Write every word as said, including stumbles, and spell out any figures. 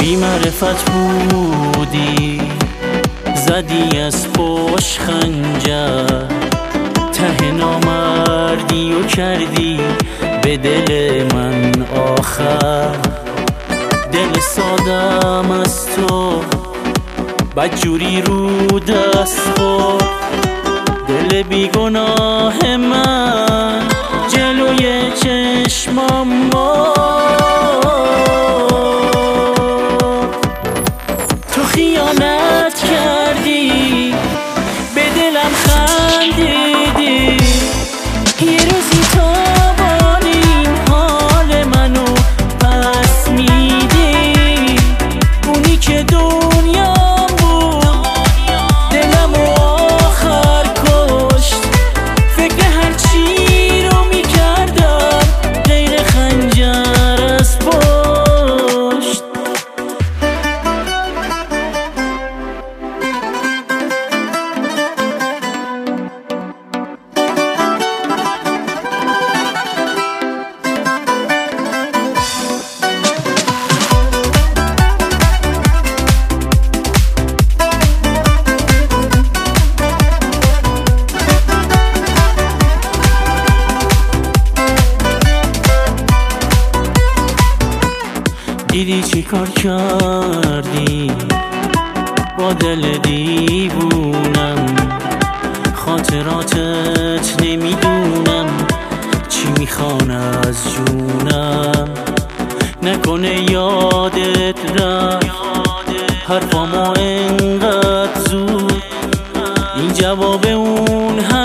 بی معرفت بودی، زدی از پشت خنجر، ته نامردی و کردی به دل من آخر. دل سادم از تو بدجوری رو دست خورد، دل بیگناه من جلوی چشمم مرد. تو خیانت کردی، به دلم خندیدی، یه روزی تا این حال منو پس میدی. اونی که دنیام بود دلمو آخر کشت، فکر هرچی رو میکردم غیر خنجر از پشت. دیدی چی کار کردی با دل دیوونم، خاطراتت نمیدونم چی میخوان از جونم. نکنه یادت رفت حرفامو انقدر زود، این جواب اون